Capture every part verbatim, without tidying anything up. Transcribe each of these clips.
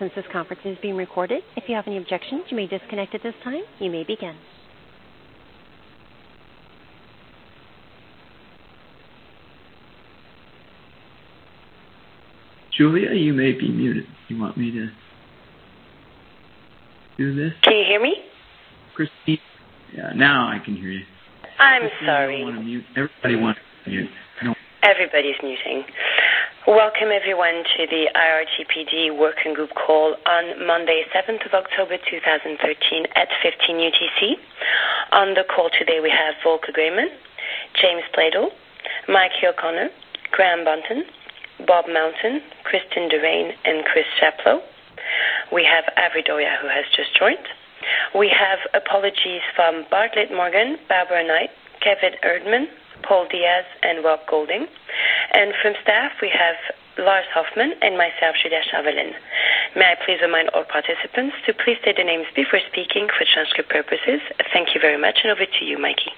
Since this conference is being recorded, if you have any objections, you may disconnect at this time. You may begin. Julia, you may be muted. You want me to do this? Can you hear me? Christine? Yeah, now I can hear you. I'm Christine, sorry. I don't want to mute. Everybody wants to mute. No. Everybody's muting. Welcome, everyone, to the I R G P D Working Group call on Monday, seventh of October, two thousand thirteen at fifteen U T C. On the call today, we have Volker Grayman, James Plato, Mikey O'Connor, Graham Bunton, Bob Mountain, Kristen Durain, and Chris Chaplow. We have Avridoya, who has just joined. We have apologies from Bartlett Morgan, Barbara Knight, Kevin Erdman, Paul Diaz, and Rob Golding. And from staff, we have Lars Hoffman and myself, Julia Chavelin. May I please remind all participants to please state their names before speaking for transcript purposes. Thank you very much, and over to you, Mikey.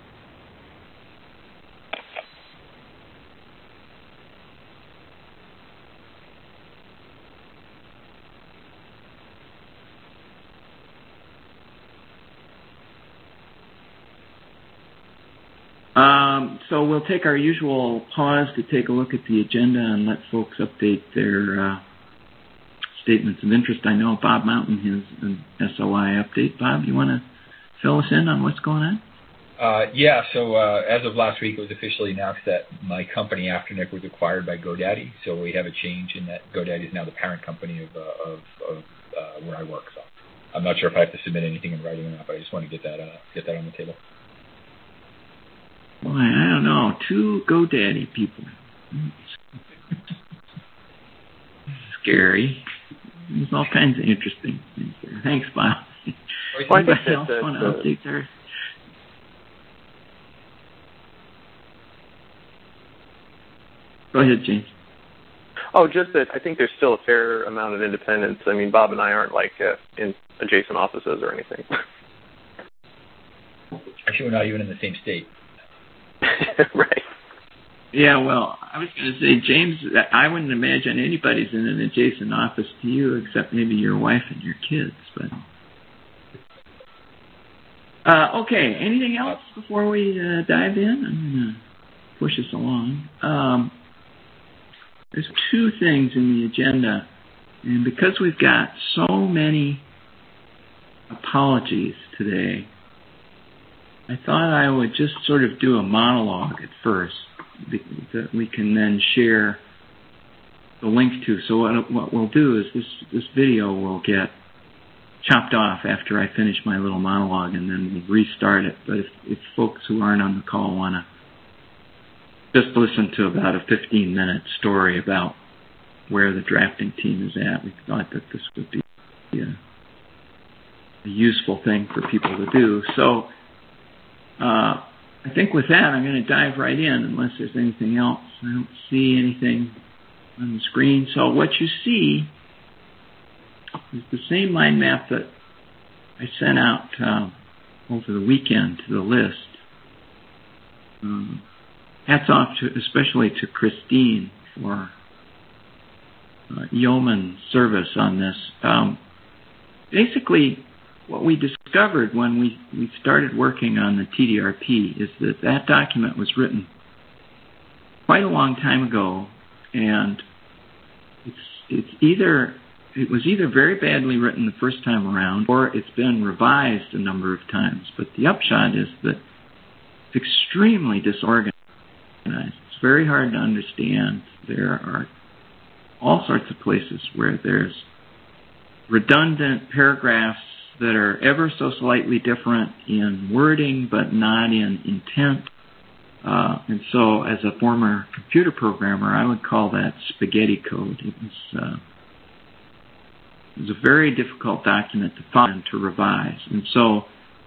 Um, so we'll take our usual pause to take a look at the agenda and let folks update their uh, statements of interest. I know Bob Mountain has an S O I update. Bob, you want to fill us in on what's going on? Uh, yeah, so uh, as of last week, it was officially announced that my company, Afternic, was acquired by GoDaddy. So we have a change in that GoDaddy is now the parent company of, uh, of, of uh, where I work. So I'm not sure if I have to submit anything in writing or not, but I just want to get that uh, get that on the table. Boy, I don't know. Two GoDaddy people. Scary. There's all kinds of interesting things there. Thanks, Bob. Well, Anybody else want to update there? Go ahead, James. Oh, just that I think there's still a fair amount of independence. I mean, Bob and I aren't like uh, in adjacent offices or anything. Actually, we're not even in the same state. Right. Yeah, well, I was going to say, James, I wouldn't imagine anybody's in an adjacent office to you except maybe your wife and your kids. But uh, okay, anything else before we uh, dive in? I'm going to push us along. Um, there's two things in the agenda, and because we've got so many apologies today, I thought I would just sort of do a monologue at first that we can then share the link to. So what, what we'll do is this, this video will get chopped off after I finish my little monologue, and then we'll restart it. But if, if folks who aren't on the call want to just listen to about a fifteen-minute story about where the drafting team is at, we thought that this would be a, a useful thing for people to do. So Uh, I think with that, I'm going to dive right in unless there's anything else. I don't see anything on the screen. So what you see is the same mind map that I sent out uh, over the weekend to the list. Um, hats off to, especially to Christine for uh, yeoman service on this. Um, basically, what we discovered when we, we started working on the T D R P is that that document was written quite a long time ago, and it's it's either it was either very badly written the first time around, or it's been revised a number of times. But the upshot is that it's extremely disorganized. It's very hard to understand. There are all sorts of places where there's redundant paragraphs that are ever so slightly different in wording, but not in intent. Uh, and so, as a former computer programmer, I would call that spaghetti code. It was, uh, it was a very difficult document to find and to revise. And so,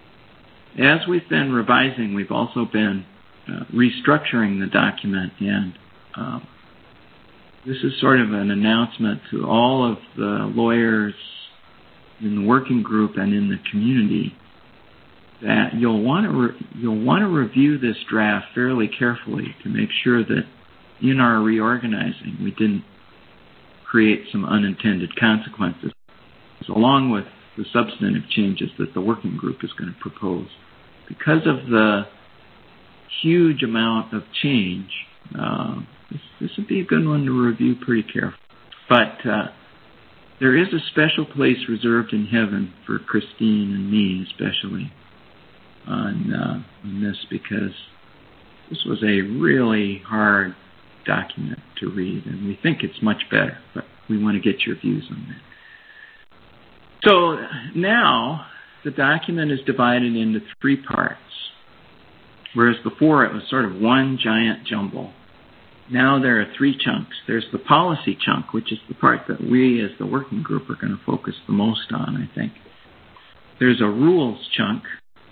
as we've been revising, we've also been uh, restructuring the document, and um, this is sort of an announcement to all of the lawyers in the working group and in the community that you'll want to re- you'll want to review this draft fairly carefully to make sure that in our reorganizing we didn't create some unintended consequences, along with the substantive changes that the working group is going to propose. Because of the huge amount of change, uh, this, this would be a good one to review pretty carefully. But uh, there is a special place reserved in heaven for Christine and me, especially, on, uh, on this, because this was a really hard document to read, and we think it's much better, but we want to get your views on that. So now the document is divided into three parts, whereas before it was sort of one giant jumble. Now there are three chunks. There's the policy chunk, which is the part that we as the working group are going to focus the most on, I think. There's a rules chunk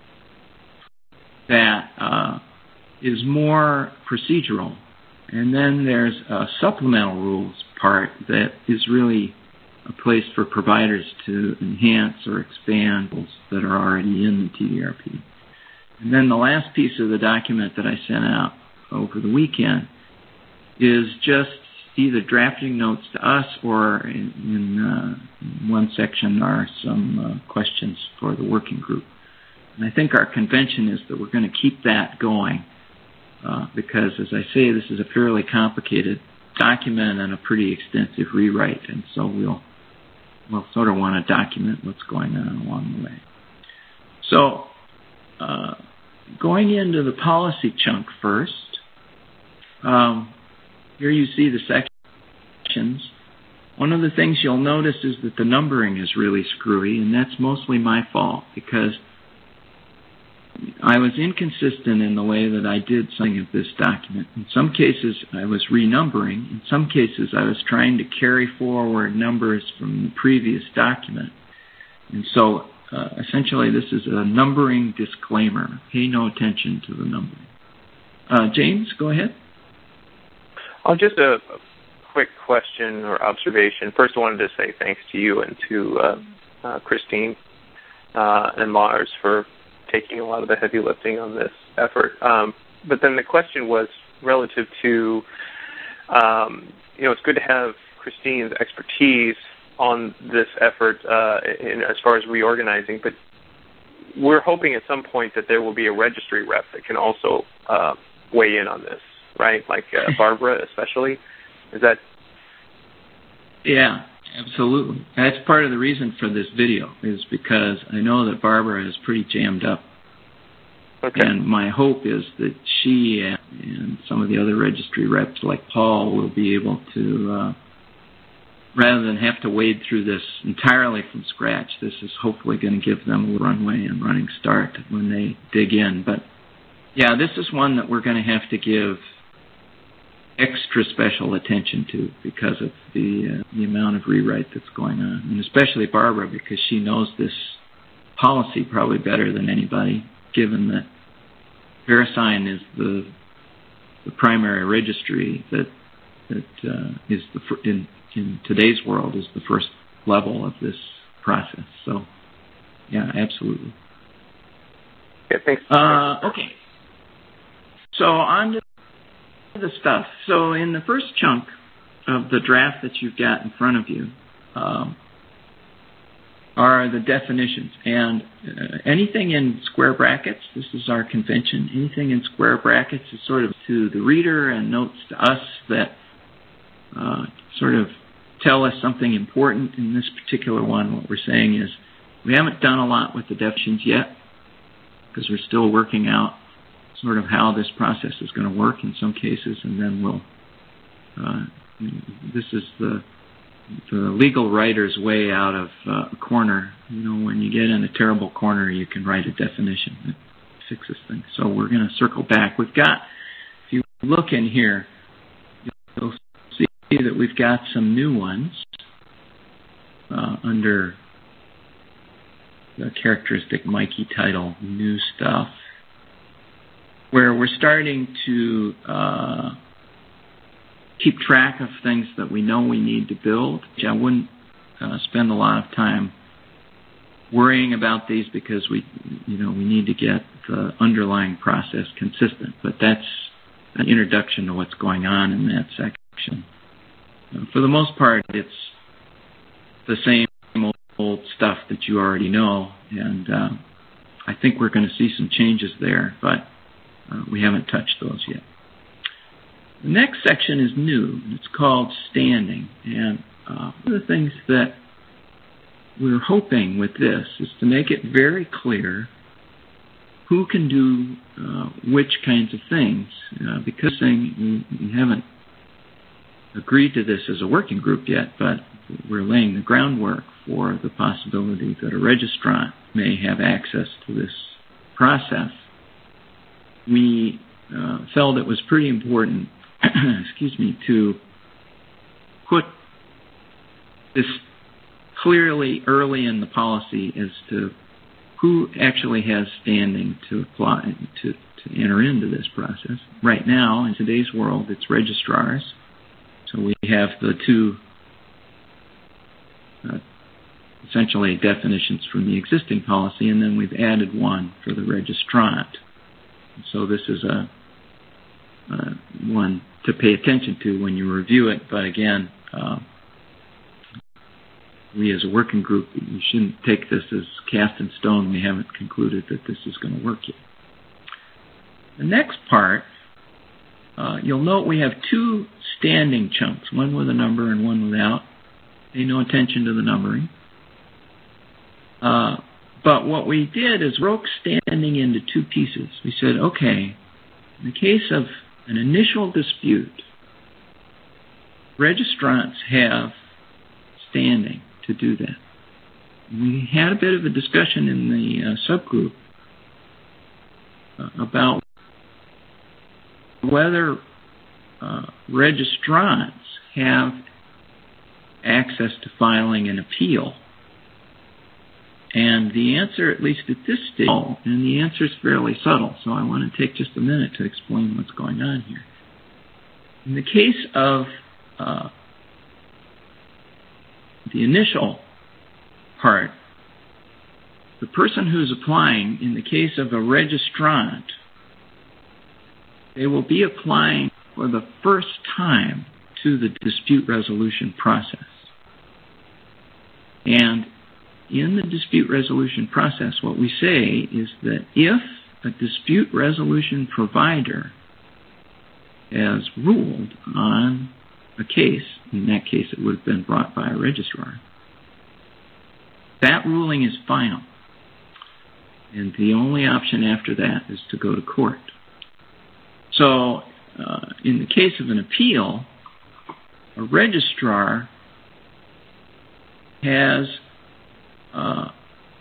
that uh, is more procedural. And then there's a supplemental rules part that is really a place for providers to enhance or expand rules that are already in the T D R P. And then the last piece of the document that I sent out over the weekend is just either drafting notes to us, or in, in, uh, in one section are some uh, questions for the working group. And I think our convention is that we're going to keep that going uh, because, as I say, this is a fairly complicated document and a pretty extensive rewrite, and so we'll we'll sort of want to document what's going on along the way. So uh, going into the policy chunk first, um, here you see the sections. One of the things you'll notice is that the numbering is really screwy, and that's mostly my fault because I was inconsistent in the way that I did something of this document. In some cases, I was renumbering. In some cases, I was trying to carry forward numbers from the previous document. And so, uh, essentially, this is a numbering disclaimer. Pay no attention to the numbering. Uh, James, go ahead. Oh, just a quick question or observation. First, I wanted to say thanks to you and to uh, uh, Christine uh, and Lars for taking a lot of the heavy lifting on this effort. Um, but then the question was relative to, um, you know, it's good to have Christine's expertise on this effort uh, in, as far as reorganizing, but we're hoping at some point that there will be a registry rep that can also uh, weigh in on this, right? Like uh, Barbara especially. Is that? Yeah. Absolutely. That's part of the reason for this video, is because I know that Barbara is pretty jammed up. Okay. And my hope is that she and some of the other registry reps like Paul will be able to, uh, rather than have to wade through this entirely from scratch, this is hopefully going to give them a runway and running start when they dig in. But yeah, this is one that we're going to have to give extra special attention to because of the uh, the amount of rewrite that's going on, and especially Barbara, because she knows this policy probably better than anybody, given that VeriSign is the the primary registry that that uh, is the fir- in in today's world is the first level of this process. So yeah, absolutely. Yeah, thanks. Uh, okay. So on to the stuff. So in the first chunk of the draft that you've got in front of you um, are the definitions. And uh, anything in square brackets, this is our convention, anything in square brackets is sort of to the reader and notes to us that uh, sort of tell us something important. In this particular one, what we're saying is we haven't done a lot with the definitions yet because we're still working out sort of how this process is going to work in some cases, and then we'll, uh, this is the, the legal writer's way out of uh, a corner. You know, when you get in a terrible corner, you can write a definition that fixes things. So we're going to circle back. We've got, if you look in here, you'll see that we've got some new ones uh, under the characteristic Mikey title, new stuff, where we're starting to uh, keep track of things that we know we need to build. I wouldn't uh, spend a lot of time worrying about these because we, you know, we need to get the underlying process consistent. But that's an introduction to what's going on in that section. Uh, for the most part, it's the same old stuff that you already know, and uh, I think we're going to see some changes there, but uh, we haven't touched those yet. The next section is new. It's called standing, and uh, one of the things that we're hoping with this is to make it very clear who can do uh, which kinds of things, uh, because saying we, we haven't agreed to this as a working group yet, but we're laying the groundwork for the possibility that a registrant may have access to this process. We uh, felt it was pretty important, excuse me, to put this clearly early in the policy as to who actually has standing to apply, to, to enter into this process. Right now, in today's world, it's registrars. So we have the two uh, essentially definitions from the existing policy, and then we've added one for the registrant. So this is a uh, one to pay attention to when you review it, but again, uh, we as a working group, you shouldn't take this as cast in stone. We haven't concluded that this is going to work yet. The next part, uh, you'll note we have two standing chunks, one with a number and one without. Pay no attention to the numbering. Uh, but what we did is broke standing into two pieces. We said, okay, in the case of an initial dispute, registrants have standing to do that. We had a bit of a discussion in the uh, subgroup uh, about whether uh, registrants have access to filing an appeal. And the answer, at least at this stage, no, and the answer is fairly subtle, so I want to take just a minute to explain what's going on here. In the case of uh, the initial part, the person who's applying, in the case of a registrant, they will be applying for the first time to the dispute resolution process. And in the dispute resolution process, what we say is that if a dispute resolution provider has ruled on a case, in that case it would have been brought by a registrar, that ruling is final. And the only option after that is to go to court. So, uh, in the case of an appeal, a registrar has uh,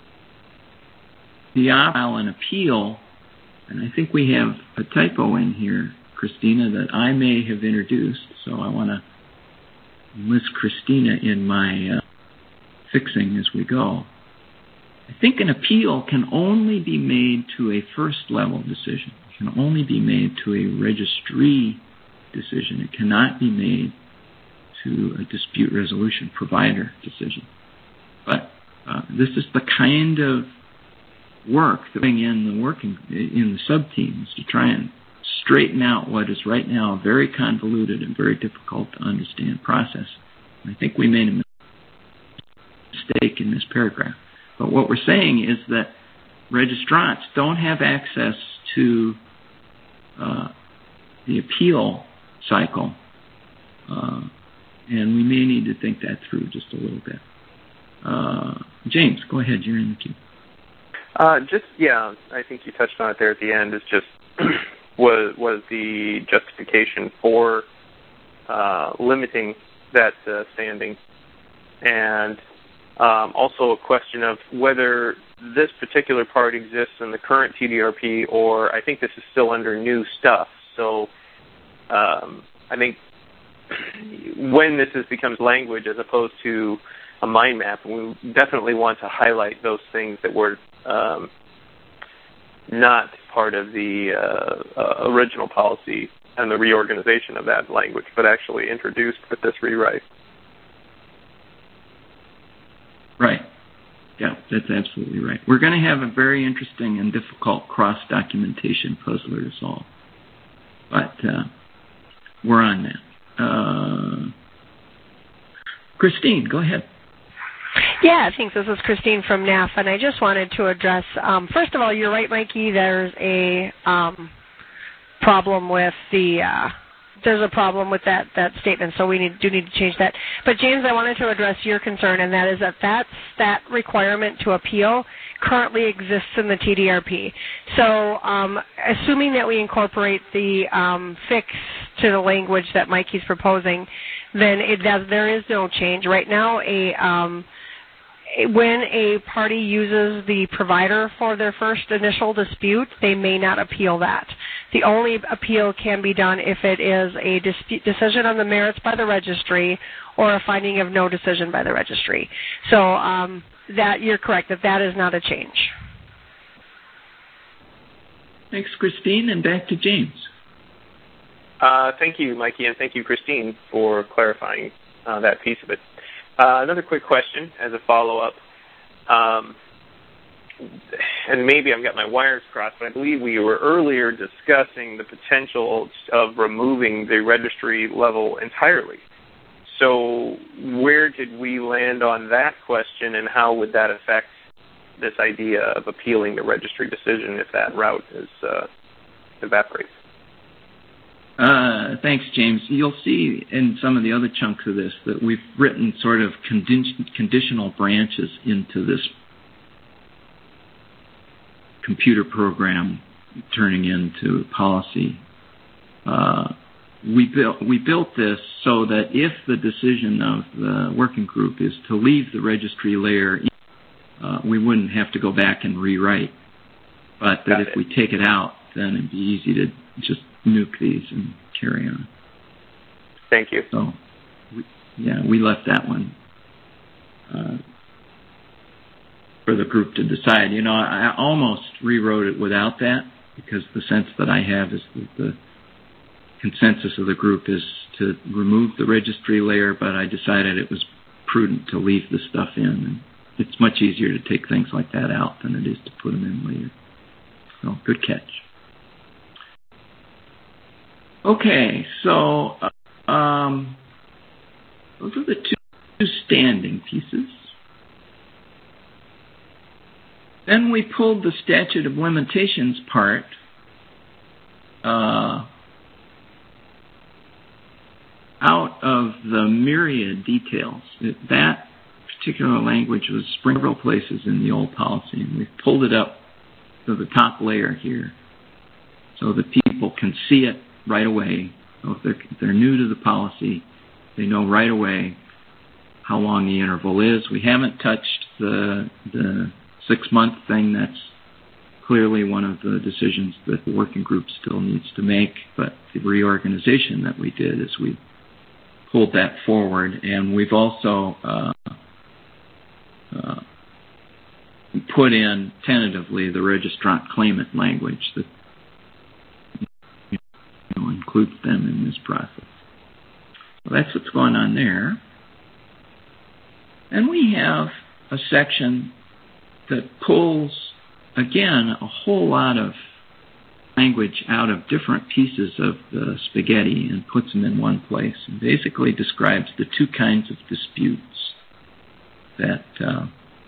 the option to file an appeal, and I think we have a typo in here, Christina, that I may have introduced, so I want to enlist Christina in my uh, fixing as we go. I think an appeal can only be made to a first-level decision. It can only be made to a registry decision. It cannot be made to a dispute resolution provider decision. But uh, this is the kind of work that we in the working in the sub-teams to try and straighten out what is right now a very convoluted and very difficult to understand process. And I think we made a mistake in this paragraph. But what we're saying is that registrants don't have access to uh, the appeal cycle, uh, and we may need to think that through just a little bit. Uh, James, go ahead. You're in the queue. Uh, just, yeah, I think you touched on it there at the end. Is just was was the justification for uh, limiting that uh, standing, and um, also a question of whether this particular part exists in the current T D R P, or I think this is still under new stuff. So um, I think when this is, becomes language as opposed to a mind map, we definitely want to highlight those things that were um, not part of the uh, uh, original policy and the reorganization of that language, but actually introduced with this rewrite. Right. Yeah, that's absolutely right. We're going to have a very interesting and difficult cross-documentation puzzler to solve. But uh, we're on that. Uh, Christine, go ahead. Yeah, thanks. This is Christine from N A F, and I just wanted to address, um, first of all, you're right, Mikey, there's a um, problem with the, uh, there's a problem with that, that statement, so we need, do need to change that. But James, I wanted to address your concern, and that is that that's, that requirement to appeal currently exists in the T D R P. So um, assuming that we incorporate the um, fix to the language that Mikey's proposing, then it does, there is no change. Right now, a um, when a party uses the provider for their first initial dispute, they may not appeal that. The only appeal can be done if it is a dispute, decision on the merits by the registry or a finding of no decision by the registry. So um, that you're correct, that that is not a change. Thanks, Christine, and back to James. Uh, thank you, Mikey, and thank you, Christine, for clarifying uh, that piece of it. Uh, another quick question as a follow-up, um, and maybe I've got my wires crossed, but I believe we were earlier discussing the potential of removing the registry level entirely. So where did we land on that question, and how would that affect this idea of appealing the registry decision if that route is uh, evaporates? Uh, thanks, James. You'll see in some of the other chunks of this that we've written sort of condi- conditional branches into this computer program turning into policy. Uh, we built we built this so that if the decision of the working group is to leave the registry layer, uh, we wouldn't have to go back and rewrite. But that if we take it out, then it'd be easy to just nuke these and carry on. Thank you. So, we, yeah, we left that one uh, for the group to decide. You know, I almost rewrote it without that because the sense that I have is that the consensus of the group is to remove the registry layer, but I decided it was prudent to leave the stuff in. And it's much easier to take things like that out than it is to put them in later. So, good catch. Okay, so um, those are the two standing pieces. Then we pulled the statute of limitations part uh, out of the myriad details. It, that particular language was several places in the old policy, and we pulled it up to the top layer here so that people can see it right away. So if they're, if they're new to the policy, they know right away how long the interval is. We haven't touched the the six-month thing. That's clearly one of the decisions that the working group still needs to make, but the reorganization that we did is we pulled that forward, and we've also uh, uh, put in tentatively the registrant claimant language that includes them in this process. So that's what's going on there. And we have a section that pulls, again, a whole lot of language out of different pieces of the spaghetti and puts them in one place and basically describes the two kinds of disputes that, uh,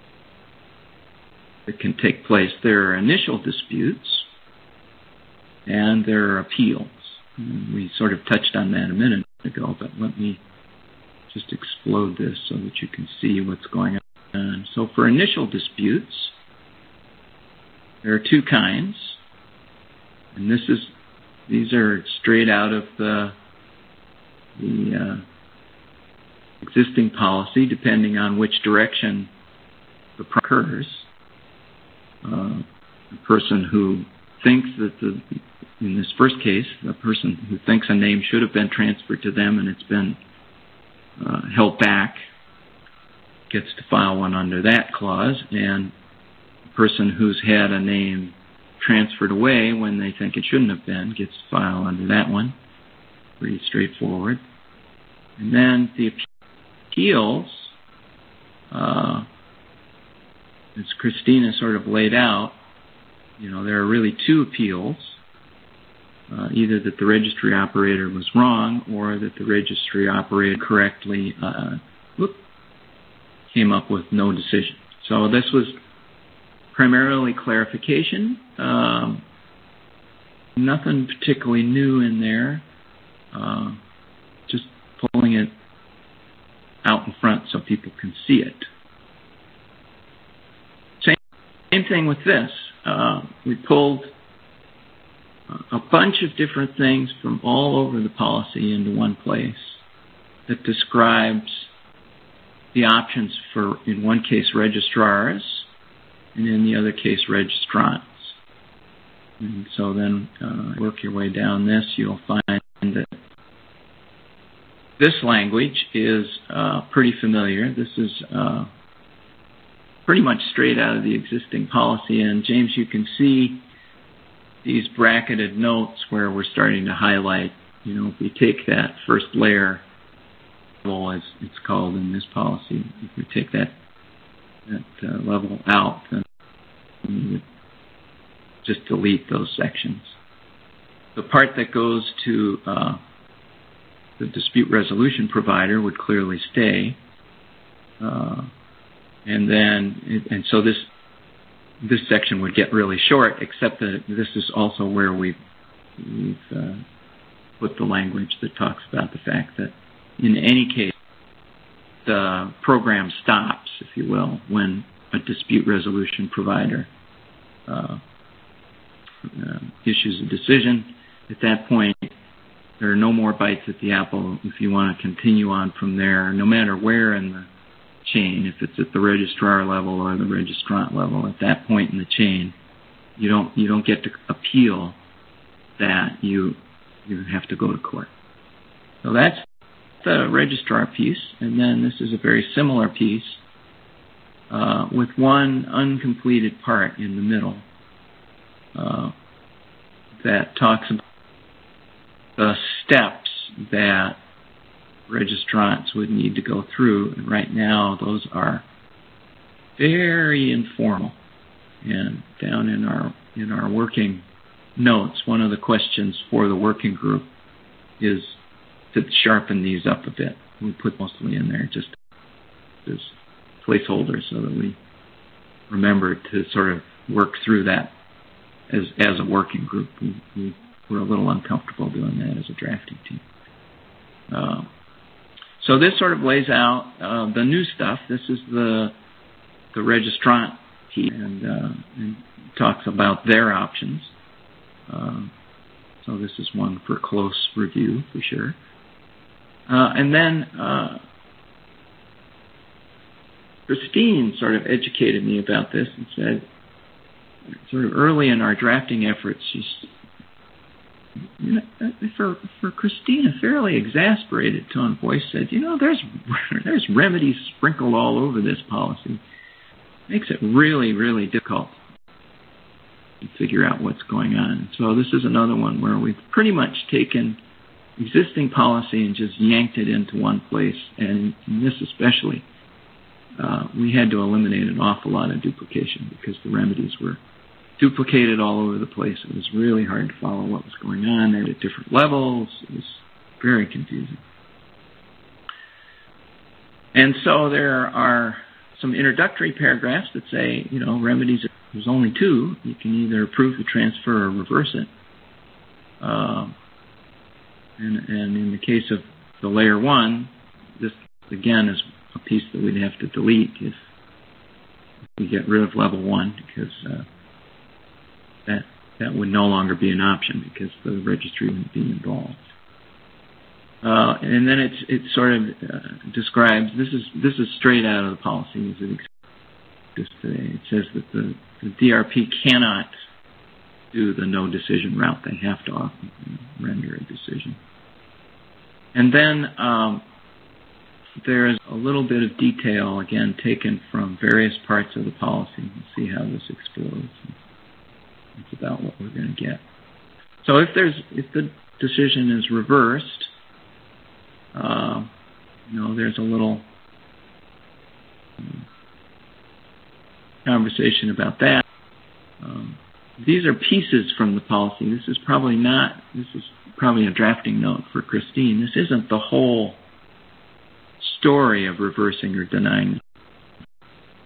that can take place. There are initial disputes and there are appeals. We sort of touched on that a minute ago, but let me just explode this so that you can see what's going on. So for initial disputes, there are two kinds, and this is these are straight out of the, the uh, existing policy, depending on which direction the problem occurs. Uh, the person who thinks that the in this first case, the person who thinks a name should have been transferred to them and it's been uh, held back gets to file one under that clause, and the person who's had a name transferred away when they think it shouldn't have been gets to file under that one. Pretty straightforward. And then the appeals, uh, as Christina sort of laid out, you know, there are really two appeals. Uh, either that the registry operator was wrong or that the registry operator correctly uh, whoop, came up with no decision. So this was primarily clarification. Um, nothing particularly new in there. Uh, just pulling it out in front so people can see it. Same, same thing with this. Uh, we pulled a bunch of different things from all over the policy into one place that describes the options for, in one case, registrars, and in the other case, registrants. And so then uh, work your way down this, you'll find that this language is uh, pretty familiar. This is uh, pretty much straight out of the existing policy. And James, you can see these bracketed notes where we're starting to highlight, you know, if we take that first layer, as it's called in this policy, if we take that, that uh, level out, then we would just delete those sections. The part that goes to uh, the dispute resolution provider would clearly stay. Uh, and then, it, and so this this section would get really short, except that this is also where we've, we've uh, put the language that talks about the fact that in any case, the program stops, if you will, when a dispute resolution provider uh, uh, issues a decision. At that point, there are no more bites at the apple if you want to continue on from there, no matter where in the chain, if it's at the registrar level or the registrant level. At that point in the chain, you don't you don't get to appeal that. You you have to go to court. So that's the registrar piece, and then this is a very similar piece uh, with one uncompleted part in the middle uh, that talks about the steps that registrants would need to go through. And right now, those are very informal. And down in our in our working notes, one of the questions for the working group is to sharpen these up a bit. We put mostly in there just as placeholders so that we remember to sort of work through that as as a working group. We, we were a little uncomfortable doing that as a drafting team. Uh, so this sort of lays out uh, the new stuff. This is the the registrant piece, and, uh, and talks about their options. Uh, so this is one for close review for sure. Uh, and then uh, Christine sort of educated me about this and said, sort of early in our drafting efforts, she's, you know, for for Christine, a fairly exasperated tone of voice said, you know, there's there's remedies sprinkled all over this policy. Makes it really, really difficult to figure out what's going on. So this is another one where we've pretty much taken existing policy and just yanked it into one place. And in this especially, uh, we had to eliminate an awful lot of duplication because the remedies were duplicated all over the place. It was really hard to follow what was going on. They were at different levels. It was very confusing. And so there are some introductory paragraphs that say, you know, remedies, there's only two. You can either approve the transfer or reverse it. Uh, and, and in the case of the layer one, this, again, is a piece that we'd have to delete if, if we get rid of level one, because uh, that that would no longer be an option because the registry wouldn't be involved. Uh, and then it's it sort of uh, describes, this is this is straight out of the policy as it exists today. It says that the, the D R P cannot do the no decision route. They have to often render a decision. And then um, there is a little bit of detail, again, taken from various parts of the policy. We'll see how this explodes. It's about what we're going to get. So if there's if the decision is reversed, uh, you know, there's a little um, conversation about that. Um, these are pieces from the policy. This is probably not. This is probably a drafting note for Christine. This isn't the whole story of reversing or denying.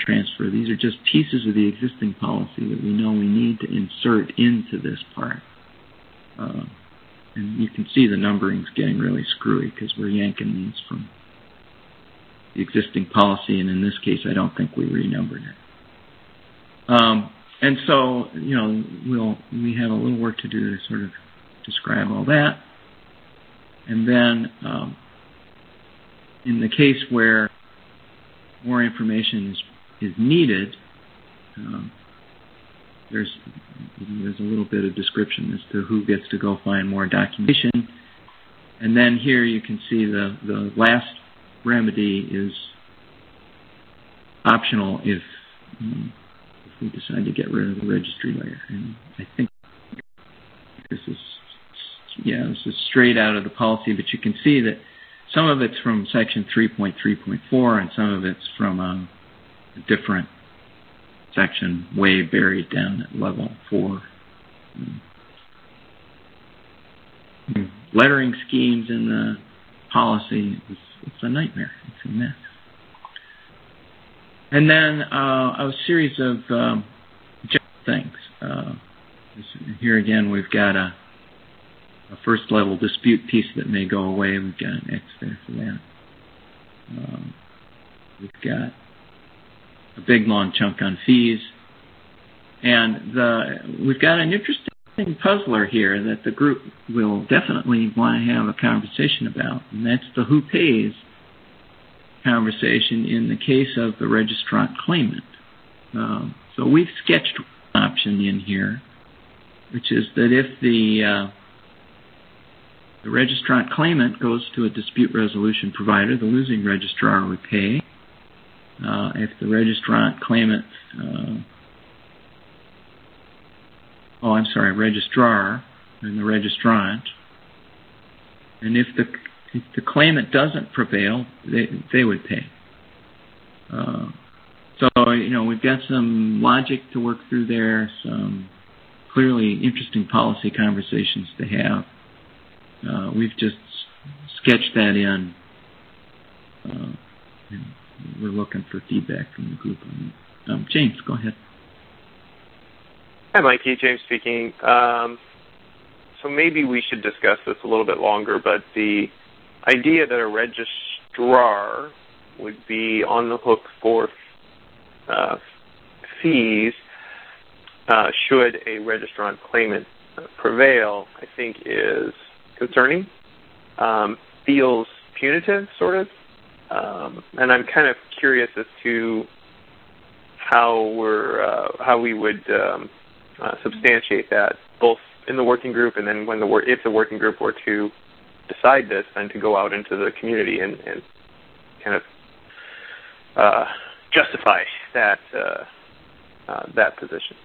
transfer. These are just pieces of the existing policy that we know we need to insert into this part. Uh, and you can see the numbering's getting really screwy because we're yanking these from the existing policy, and in this case, I don't think we renumbered it. Um, and so, you know, we'll we have a little work to do to sort of describe all that. And then, um, in the case where more information is is needed, um, there's there's a little bit of description as to who gets to go find more documentation. And then here you can see the the last remedy is optional if, um, if we decide to get rid of the registry layer. And I think this is, yeah, this is straight out of the policy, but you can see that some of it's from section three point three point four and some of it's from um, a different section way buried down at level four. Um, lettering schemes in the policy, it's, it's a nightmare. It's a mess. And then uh, a series of um, things. Uh, here again, we've got a, a first level dispute piece that may go away. We've got an X there for that. Um, we've got a big long chunk on fees. And the, we've got an interesting puzzler here that the group will definitely want to have a conversation about, and that's the who pays conversation in the case of the registrant claimant. Um, so we've sketched an option in here, which is that if the uh, the registrant claimant goes to a dispute resolution provider, the losing registrar would pay. Uh, if the registrant claimant uh, oh, I'm sorry, registrar and the registrant. And if the if the claimant doesn't prevail, they they would pay. Uh, so you know we've got some logic to work through there, some clearly interesting policy conversations to have. Uh, we've just sketched that in. Uh, and we're looking for feedback from the group on it. Um, James, go ahead. Hi, Mikey. James speaking. Um, so maybe we should discuss this a little bit longer, but the idea that a registrar would be on the hook for uh, fees uh, should a registrant claimant prevail, I think is concerning, um, feels punitive, sort of. Um, and I'm kind of curious as to how we're, uh, how we would um, Uh, substantiate that, both in the working group and then when the if the working group were to decide this, then to go out into the community and, and kind of uh, justify that uh, uh, that position.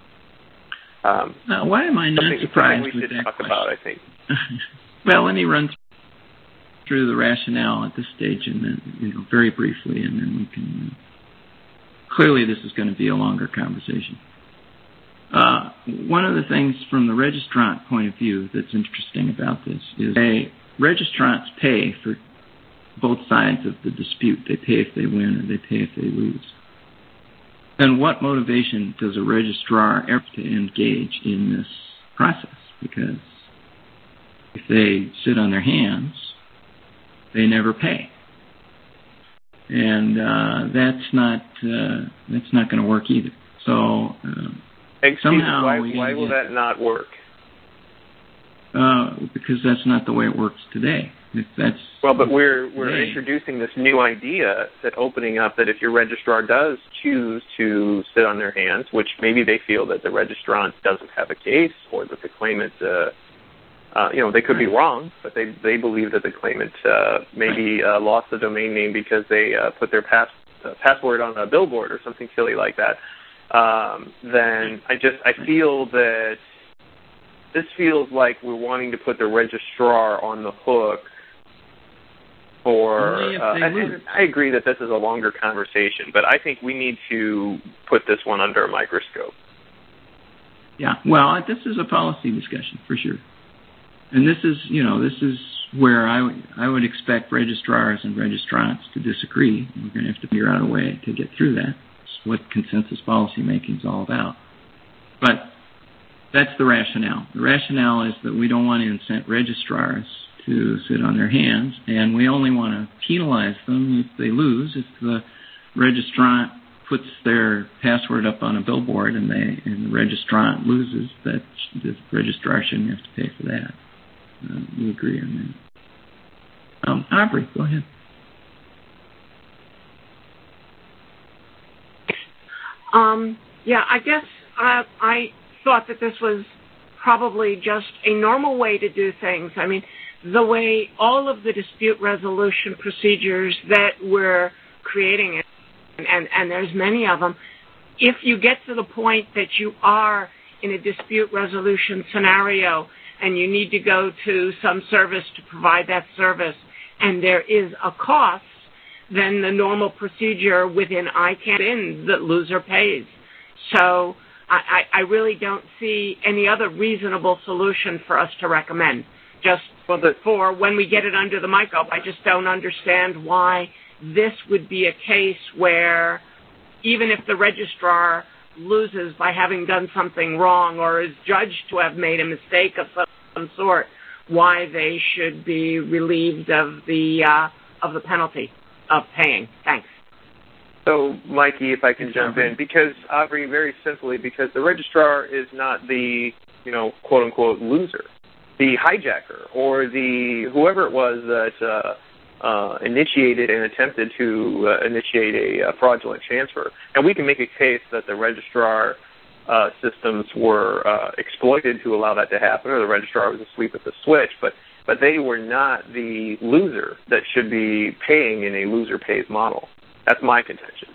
Um, now, why am I not something, surprised something we with should that talk question? about, I think. Well, let me run through the rationale at this stage, and then you know very briefly, and then we can. Uh, clearly, this is going to be a longer conversation. Uh, one of the things from the registrant point of view that's interesting about this is they, registrants pay for both sides of the dispute. They pay if they win or they pay if they lose. Then what motivation does a registrar ever to engage in this process? Because if they sit on their hands, they never pay. And uh, that's not uh, that's not going to work either. So uh, Excuse somehow why, we why will get, that not work? Uh, because that's not the way it works today. If that's well, but we're we're today, introducing this new idea that opening up that if your registrar does choose to sit on their hands, which maybe they feel that the registrant doesn't have a case or that the claimant, uh, uh, you know, they could right. be wrong, but they they believe that the claimant uh, maybe uh, lost the domain name because they uh, put their pass, uh, password on a billboard or something silly like that. Um, then I just I feel that this feels like we're wanting to put the registrar on the hook for. Uh, and, and I agree that this is a longer conversation, but I think we need to put this one under a microscope. Yeah, well, this is a policy discussion for sure, and this is you know this is where I would I would expect registrars and registrants to disagree. We're going to have to figure out a way to get through that. what consensus policymaking is all about. But that's the rationale. The rationale is that we don't want to incent registrars to sit on their hands, and we only want to penalize them if they lose. If the registrant puts their password up on a billboard and, they, and the registrant loses, that the registrar shouldn't have to pay for that. Uh, we agree on that. Um, Aubrey, go ahead. Um, yeah, I guess I, I thought that this was probably just a normal way to do things. I mean, the way all of the dispute resolution procedures that we're creating, and, and, and there's many of them, if you get to the point that you are in a dispute resolution scenario and you need to go to some service to provide that service and there is a cost, then the normal procedure within I CAN is that loser pays. So I, I really don't see any other reasonable solution for us to recommend. Just for, the, for when we get it under the microscope, I just don't understand why this would be a case where even if the registrar loses by having done something wrong or is judged to have made a mistake of some, some sort, why they should be relieved of the uh, of the penalty of paying. Thanks. So, Mikey, if I can jump in, because, Aubrey, very simply, because the registrar is not the, you know, quote-unquote loser. The hijacker or the whoever it was that uh, uh, initiated and attempted to uh, initiate a uh, fraudulent transfer. And we can make a case that the registrar uh, systems were uh, exploited to allow that to happen, or the registrar was asleep at the switch, but but they were not the loser that should be paying in a loser pays model. That's my contention.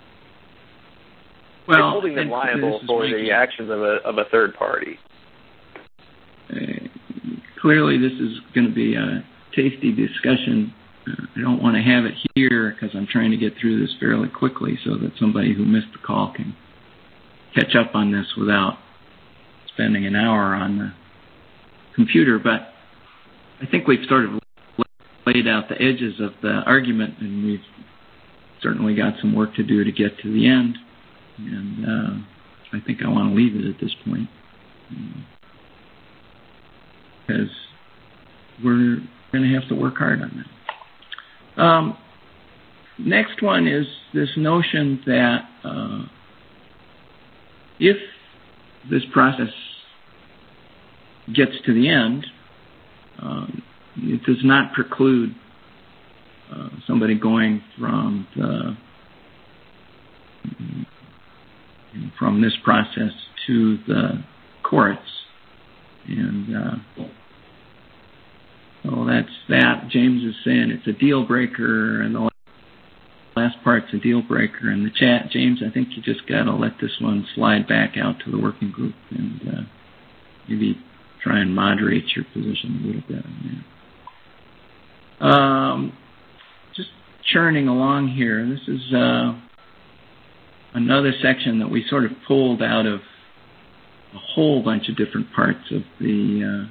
Well, it's holding them liable for the actions of a of a third party. Uh, clearly, this is going to be a tasty discussion. Uh, I don't want to have it here because I'm trying to get through this fairly quickly so that somebody who missed the call can catch up on this without spending an hour on the computer. But I think we've sort of laid out the edges of the argument, and we've certainly got some work to do to get to the end. And uh, I think I want to leave it at this point because we're going to have to work hard on that. Um, next one is this notion that uh, if this process gets to the end, um, it does not preclude uh, somebody going from the from this process to the courts. And uh, so that's that. James is saying it's a deal breaker, and the last part's a deal breaker in the chat. James, I think you just got to let this one slide back out to the working group and uh, maybe try and moderate your position a little bit on that. Um, just churning along here. This is uh, another section that we sort of pulled out of a whole bunch of different parts of the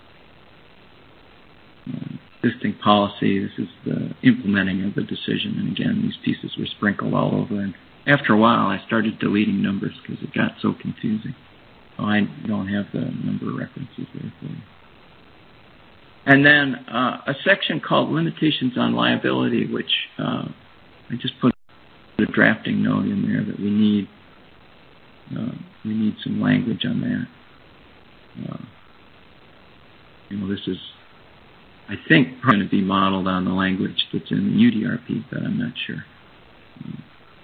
uh, existing policy. This is the implementing of the decision. And again, these pieces were sprinkled all over. And after a while, I started deleting numbers because it got so confusing. So I don't have the number of references there for you. And then uh, a section called Limitations on Liability, which uh, I just put a drafting note in there that we need uh, we need some language on that. Uh, you know, this is, I think, going to be modeled on the language that's in the U D R P, but I'm not sure. Um,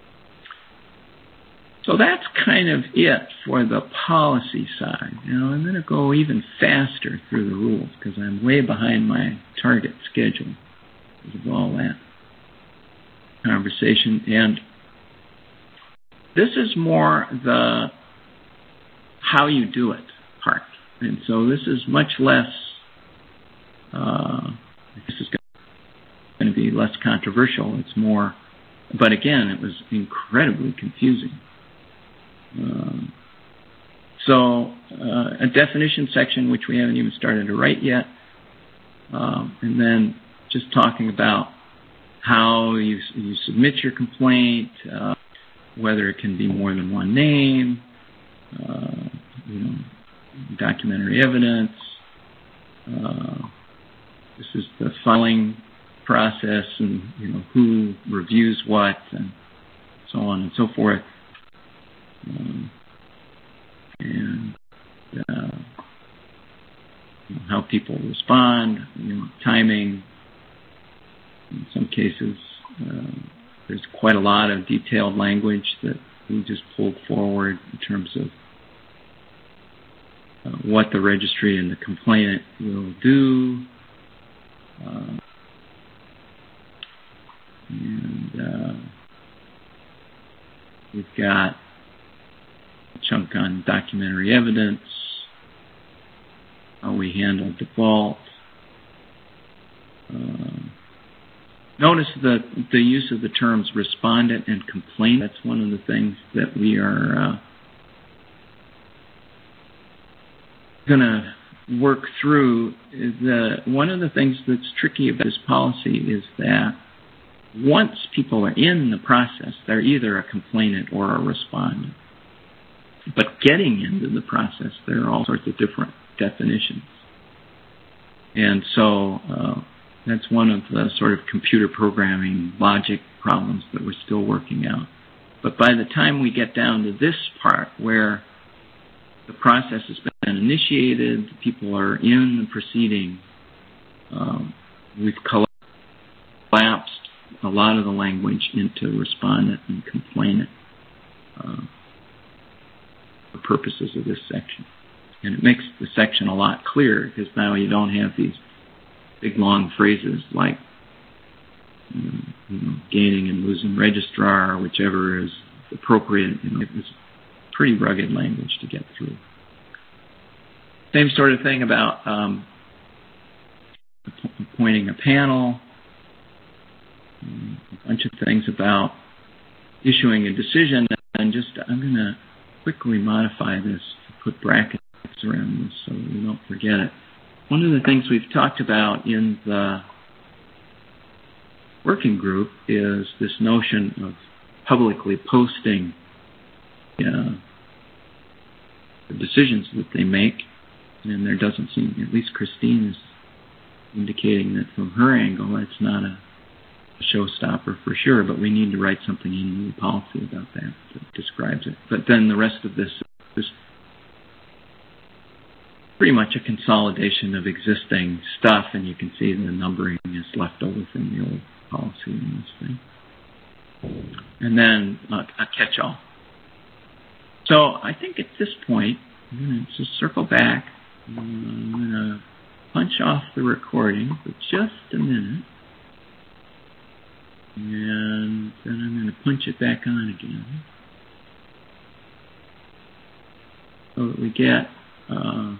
so that's kind of it for the policy side. Now, I'm going to go even faster through the rules because I'm way behind my target schedule because of all that conversation. And this is more the how you do it part. And so this is much less, uh, this is going to be less controversial. It's more, but again, it was incredibly confusing. Um, so uh, a definition section, which we haven't even started to write yet, um, and then just talking about how you, you submit your complaint, uh, whether it can be more than one name, uh, you know, documentary evidence. Uh, this is the filing process, and you know who reviews what, and so on and so forth, um, and uh, you know, how people respond, you know, timing. In some cases, uh, there's quite a lot of detailed language that we just pulled forward in terms of uh, what the registry and the complainant will do. Uh, and uh, we've got a chunk on documentary evidence, how we handle default. Uh, notice the, the use of the terms respondent and complainant. That's one of the things that we are uh, going to work through. Is that one of the things that's tricky about this policy is that once people are in the process, they're either a complainant or a respondent. But getting into the process, there are all sorts of different definitions. And so uh, that's one of the sort of computer programming logic problems that we're still working out. But by the time we get down to this part where the process has been initiated, people are in the proceeding, um, we've collapsed a lot of the language into respondent and complainant uh, for purposes of this section. And it makes the section a lot clearer because now you don't have these big long phrases like you know, you know, gaining and losing registrar, whichever is appropriate. You know, it was pretty rugged language to get through. Same sort of thing about um, appointing a panel. A bunch of things about issuing a decision, and just I'm going to quickly modify this to put brackets around this so we don't forget it. One of the things we've talked about in the working group is this notion of publicly posting uh, the decisions that they make, and there doesn't seem, at least Christine is indicating that from her angle, it's not a showstopper for sure, but we need to write something in the policy about that that describes it. But then the rest of this is pretty much a consolidation of existing stuff, and you can see the numbering is left over from the old policy in this thing. And then uh, a catch-all. So I think at this point, I'm going to just circle back. I'm going to punch off the recording for just a minute. And then I'm going to punch it back on again so that we get uh,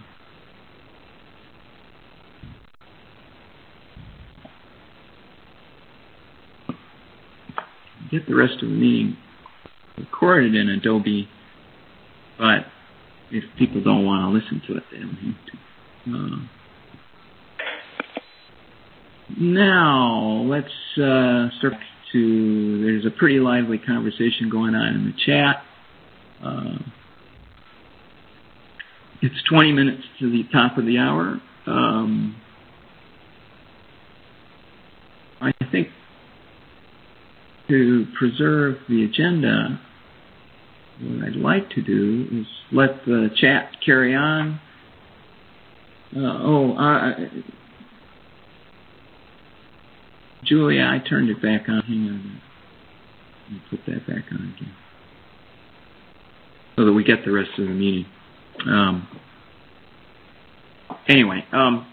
get the rest of the meeting recorded in Adobe, but if people don't want to listen to it, they don't have to. Uh, Now, let's uh, start to, there's a pretty lively conversation going on in the chat. Uh, it's twenty minutes to the top of the hour. Um, I think to preserve the agenda, what I'd like to do is let the chat carry on. Uh, oh, I... Julia, I turned it back on. Hang on. Let me put that back on again. So that we get the rest of the meeting. Um, anyway, um,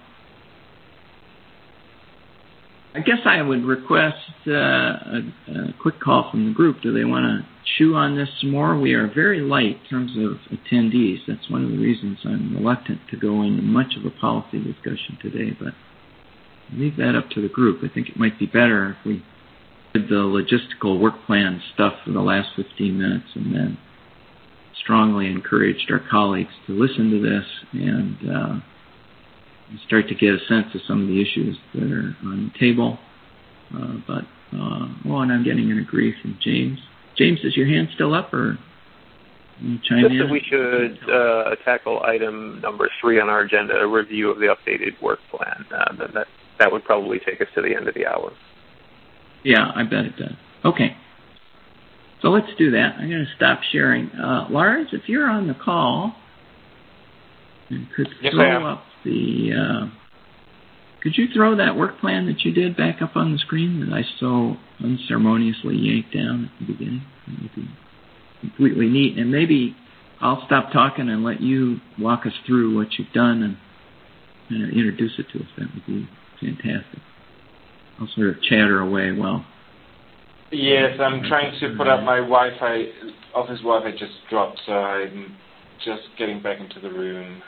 I guess I would request uh, a, a quick call from the group. Do they want to chew on this some more? We are very light in terms of attendees. That's one of the reasons I'm reluctant to go into much of a policy discussion today, but leave that up to the group. I think it might be better if we did the logistical work plan stuff for the last fifteen minutes and then strongly encouraged our colleagues to listen to this and uh, start to get a sense of some of the issues that are on the table. Uh, but, uh, oh, and I'm getting an agree from James. James, is your hand still up, or can you chime Just in? that we should uh, tackle item number three on our agenda, a review of the updated work plan. Uh, that, that that would probably take us to the end of the hour. Yeah, I bet it does. Okay. So let's do that. I'm going to stop sharing. Uh, Lars, if you're on the call, and could yes, throw up the... Uh, could you throw that work plan that you did back up on the screen that I so unceremoniously yanked down at the beginning? That would be completely neat. And maybe I'll stop talking and let you walk us through what you've done and, and introduce it to us. That would be fantastic. I'll sort of chatter away while... Yes, I'm trying to put up my Wi-Fi. Office Wi-Fi just dropped, so I'm just getting back into the room.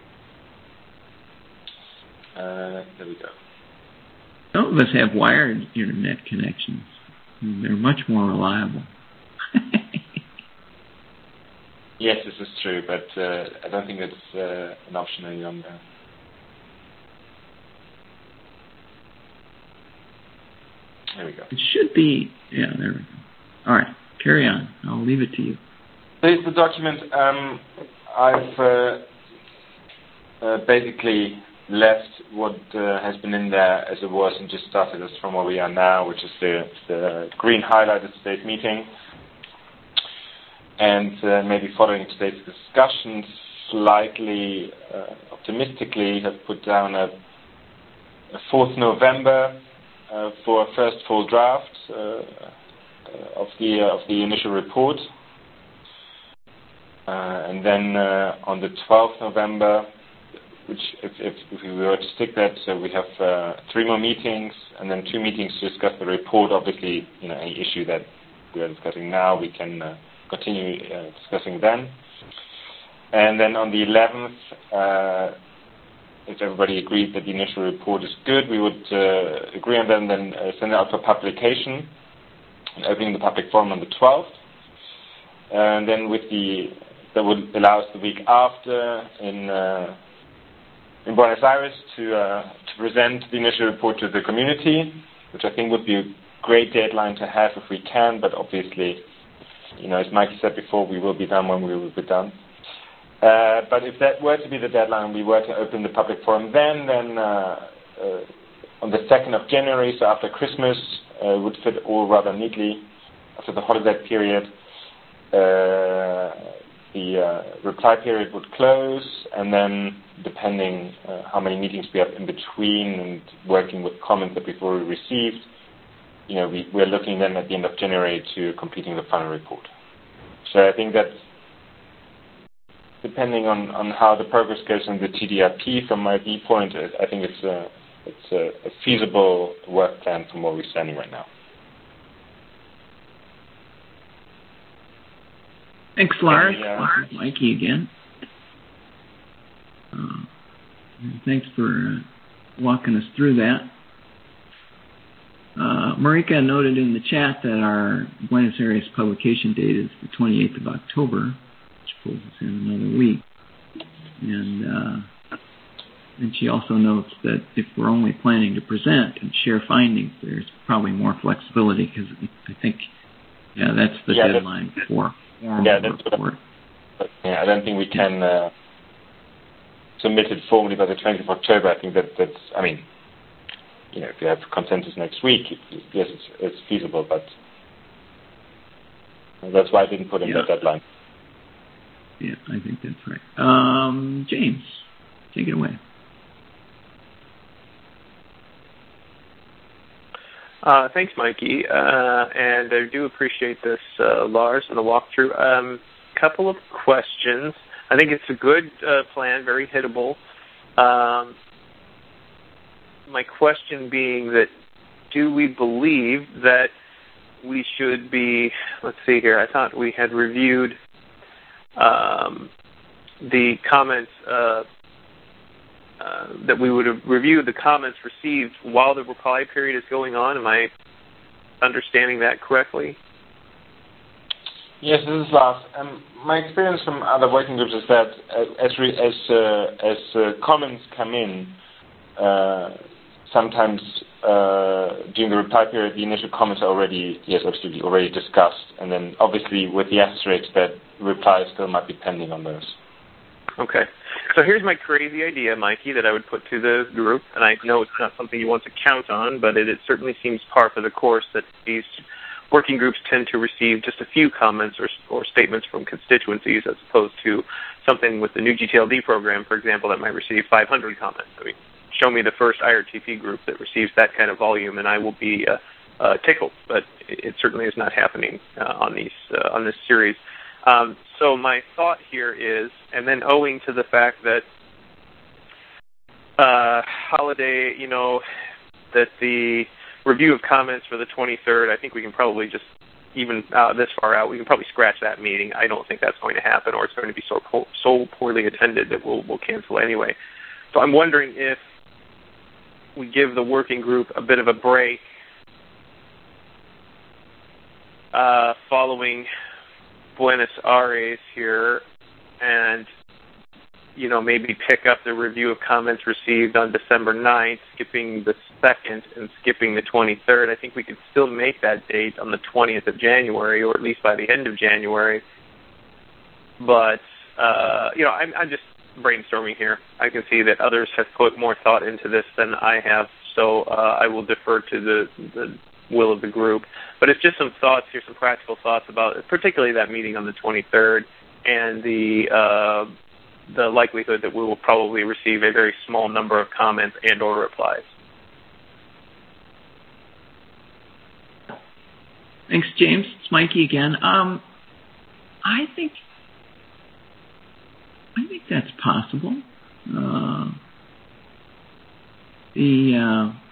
Uh, there we go. Some of us have wired internet connections. They're much more reliable. Yes, this is true, but uh, I don't think it's uh, an option any longer. There we go. It should be, yeah, there we go. All right, carry on. I'll leave it to you. There's the document. Um, I've uh, uh, basically left what uh, has been in there as it was and just started us from where we are now, which is the, the green highlighted today's meeting. And uh, maybe following today's discussion, slightly uh, optimistically have put down a, a fourth of November uh, for a first full draft uh, uh, of the uh, of the initial report. Uh, and then uh, on the twelfth of November, which if, if, if we were to stick that, so we have uh, three more meetings and then two meetings to discuss the report. Obviously, you know, any issue that we are discussing now, we can uh, continue uh, discussing then. And then on the eleventh, uh, if everybody agreed that the initial report is good, we would uh, agree on them, then uh, send it out for publication and opening the public forum on the twelfth. And then with the that would allow us the week after in uh, in Buenos Aires to uh, to present the initial report to the community, which I think would be a great deadline to have if we can. But obviously, you know, as Mikey said before, we will be done when we will be done. Uh, but if that were to be the deadline and we were to open the public forum then, then uh, uh, on the second of January, so after Christmas, uh, would fit all rather neatly after the holiday period. Uh, the uh, reply period would close, and then depending uh, how many meetings we have in between and working with comments that we've already received, you know, we, we're looking then at the end of January to completing the final report. So I think that's, depending on, on how the progress goes in the T D R P, from my viewpoint, I think it's a, it's a, a feasible work plan from where we're standing right now. Thanks, Lars. Yeah. This is Mikey again. Uh, thanks for uh, walking us through that. Uh, Marika noted in the chat that our Buenos Aires publication date is the twenty-eighth of October, which pulls us in another week. And uh, and she also notes that if we're only planning to present and share findings, there's probably more flexibility because I think, yeah, that's the yeah, deadline that's, for formal yeah, that's report. What, yeah, I don't think we can uh, submit it formally by the twentieth of October. I think that that's, I mean, you know, if you have consensus next week, yes, it's, it's feasible, but that's why I didn't put in yeah. that deadline. Yeah, I think that's right. Um, James, take it away. Uh, thanks, Mikey, uh, and I do appreciate this, uh, Lars, and the walkthrough. A um, couple of questions. I think it's a good uh, plan, very hittable. Um, my question being that, do we believe that we should be, let's see here, I thought we had reviewed um, the comments, uh, uh, that we would have reviewed the comments received while the reply period is going on. Am I understanding that correctly? Yes, this is Lars. Um, my experience from other working groups is that uh, as re- as uh, as uh, comments come in, uh, sometimes uh, during the reply period, the initial comments are already, yes, absolutely, already discussed. And then obviously with the asterisk that replies still might be pending on those. Okay. So here's my crazy idea, Mikey, that I would put to the group. And I know it's not something you want to count on, but it, it certainly seems par for the course that these working groups tend to receive just a few comments or, or statements from constituencies as opposed to something with the new G T L D program, for example, that might receive five hundred comments. I mean, show me the first I R T P group that receives that kind of volume, and I will be uh, uh, tickled. But it, it certainly is not happening uh, on these uh, on this series. Um, so my thought here is, and then owing to the fact that uh, holiday, you know, that the review of comments for the twenty-third, I think we can probably just, even uh, this far out, we can probably scratch that meeting. I don't think that's going to happen, or it's going to be so po- so poorly attended that we'll, we'll cancel anyway. So I'm wondering if we give the working group a bit of a break uh, following Buenos Aires here, and you know, maybe pick up the review of comments received on December ninth, skipping the second and skipping the twenty-third. I think we could still make that date on the twentieth of January, or at least by the end of January. But, uh, you know, I'm, I'm just brainstorming here. I can see that others have put more thought into this than I have, so uh, I will defer to the, the will of the group. But it's just some thoughts here, some practical thoughts about particularly that meeting on the twenty-third and the uh, the likelihood that we will probably receive a very small number of comments and or replies. Thanks, James. It's Mikey again. Um, I think I think that's possible. Uh, the uh,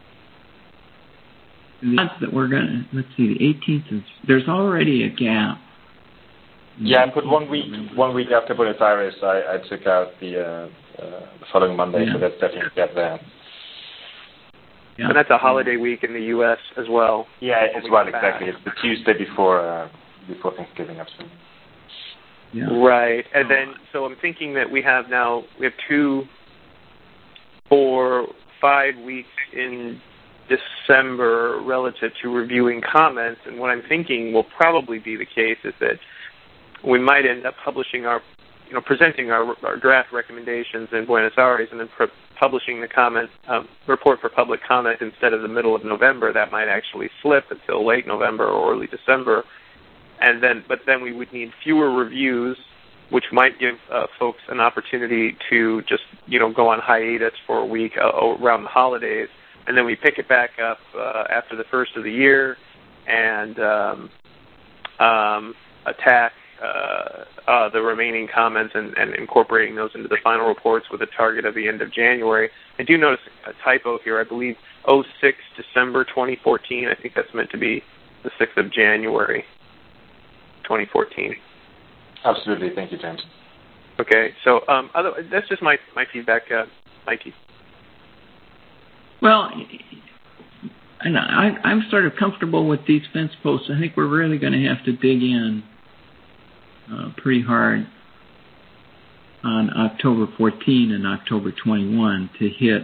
the odds that we're gonna let's see, the eighteenth is there's already a gap. Yeah, I put one week one week after Buenos Aires. I, I took out the, uh, uh, the following Monday, yeah. So that's definitely a gap there. Yeah. And that's a holiday week in the U S as well. Yeah, as well, exactly. It's the Tuesday before uh, before Thanksgiving, absolutely. Yeah. Right, and then so I'm thinking that we have now we have two, four, five weeks in December relative to reviewing comments, and what I'm thinking will probably be the case is that we might end up publishing our, you know, presenting our, our draft recommendations in Buenos Aires and then pro- publishing the comment um, report for public comment instead of the middle of November. That might actually slip until late November or early December, and then but then we would need fewer reviews, which might give uh, folks an opportunity to just, you know, go on hiatus for a week uh, around the holidays, and then we pick it back up uh, after the first of the year and um, um, attack Uh, uh, the remaining comments and, and incorporating those into the final reports with a target of the end of January. I do notice a typo here. I believe oh six December twenty fourteen. I think that's meant to be the sixth of January twenty fourteen. Absolutely. Thank you, James. Okay. So um, other, that's just my, my feedback, uh, Mikey. Well, and I, I'm sort of comfortable with these fence posts. I think we're really going to have to dig in Uh, pretty hard on October fourteenth and October twenty-first to hit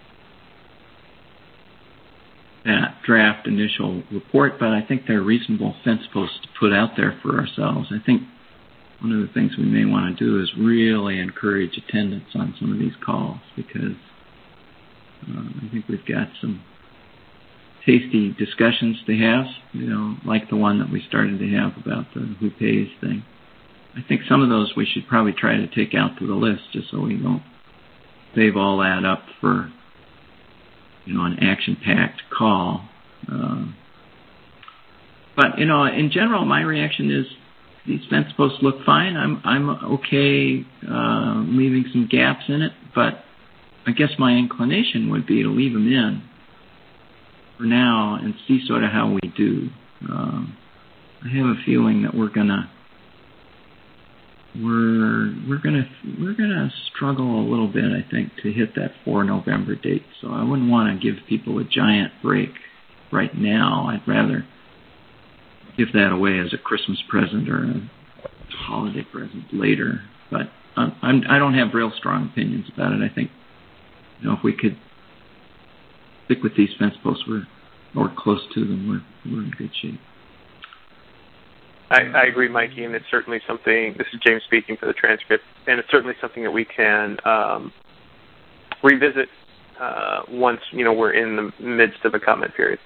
that draft initial report, but I think they're reasonable fence posts to put out there for ourselves. I think one of the things we may want to do is really encourage attendance on some of these calls, because uh, I think we've got some tasty discussions to have, you know, like the one that we started to have about the who pays thing. I think some of those we should probably try to take out to the list just so we don't save all that up for, you know, an action-packed call. Uh, but, you know, in general, my reaction is these fence posts look fine. I'm I'm okay uh, leaving some gaps in it, but I guess my inclination would be to leave them in for now and see sort of how we do. Uh, I have a feeling that we're gonna We're we're gonna we're gonna struggle a little bit, I think, to hit that four November date. So I wouldn't want to give people a giant break right now. I'd rather give that away as a Christmas present or a holiday present later. But I'm, I'm I don't have real strong opinions about it. I think, you know, if we could stick with these fence posts. We're or close to them. We're we're in good shape. I, I agree, Mikey, and it's certainly something. This is James speaking for the transcript, and it's certainly something that we can um, revisit uh, once you know we're in the midst of a comment period.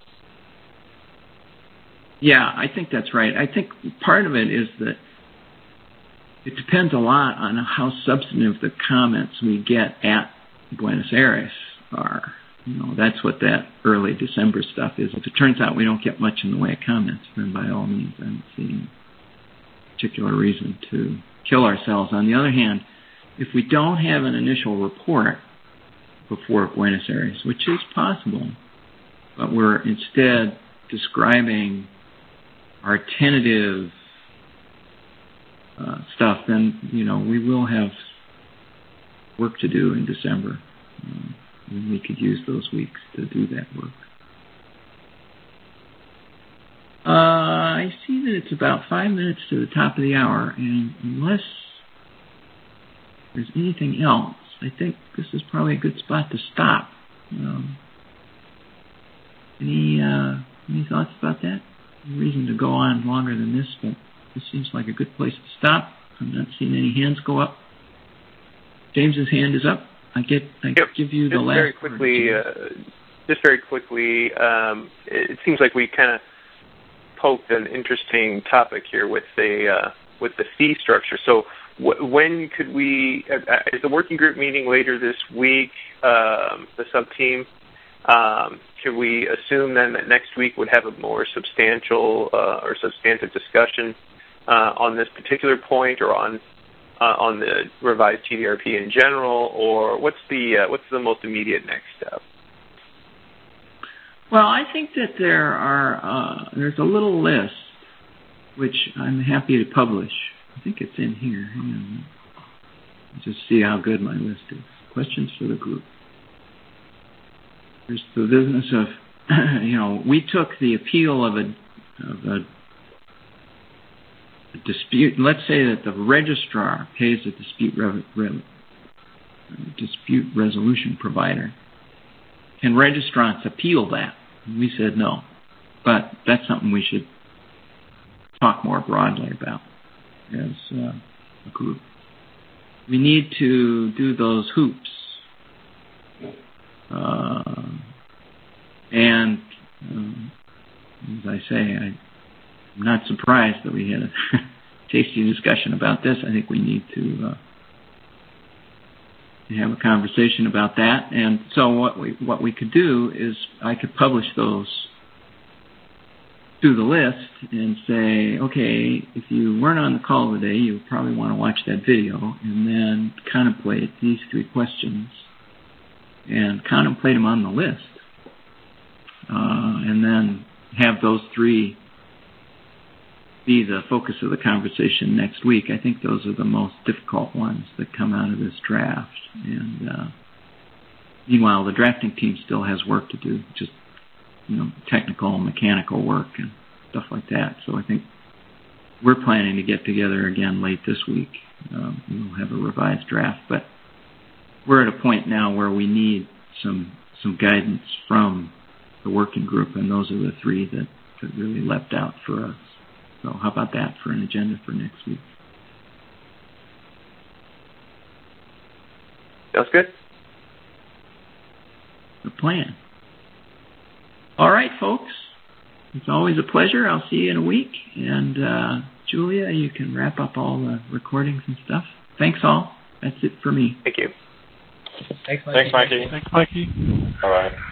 Yeah, I think that's right. I think part of it is that it depends a lot on how substantive the comments we get at Buenos Aires are. You know, that's what that early December stuff is. If it turns out we don't get much in the way of comments, then by all means, I don't see any particular reason to kill ourselves. On the other hand, if we don't have an initial report before Buenos Aires, which is possible, but we're instead describing our tentative uh, stuff, then, you know, we will have work to do in December. Uh, and we could use those weeks to do that work. Uh, I see that it's about five minutes to the top of the hour, and unless there's anything else, I think this is probably a good spot to stop. Um, any uh, any thoughts about that? No reason to go on longer than this, but this seems like a good place to stop. I'm not seeing any hands go up. James's hand is up. I get. I yep. give you the just last. Very quickly, word, uh, just very quickly. Um, it seems like we kind of poked an interesting topic here with the uh, with the fee structure. So, w- when could we? Uh, is the working group meeting later this week? Um, the sub team. Um, can we assume then that next week would have a more substantial uh, or substantive discussion uh, on this particular point, or on uh, on the revised T D R P in general, or what's the uh, what's the most immediate next step? Well, I think that there are uh, there's a little list which I'm happy to publish. I think it's in here. Hang on. Let's just see how good my list is. Questions for the group. There's the business of, you know, we took the appeal of a, of a, a dispute. Let's say that the registrar pays a dispute re, re, dispute resolution provider. Can registrants appeal that? And we said no, but that's something we should talk more broadly about as uh, a group. We need to do those hoops. Uh, and um, as I say, I, I'm not surprised that we had a tasty discussion about this. I think we need to, uh, to have a conversation about that. And so what we what we could do is I could publish those to the list and say, okay, if you weren't on the call today, you probably want to watch that video and then contemplate these three questions and contemplate them on the list. Uh, and then have those three be the focus of the conversation next week. I think those are the most difficult ones that come out of this draft. And uh, meanwhile, the drafting team still has work to do, just, you know, technical and mechanical work and stuff like that. So I think we're planning to get together again late this week. Um, we'll have a revised draft, but we're at a point now where we need some some guidance from the working group, and those are the three that, that really leapt out for us. So how about that for an agenda for next week? Sounds good. The plan. All right, folks. It's always a pleasure. I'll see you in a week. And uh, Julia, you can wrap up all the recordings and stuff. Thanks all. That's it for me. Thank you. Thanks, Mikey. Thanks, Mikey. Thanks, Mikey. All right.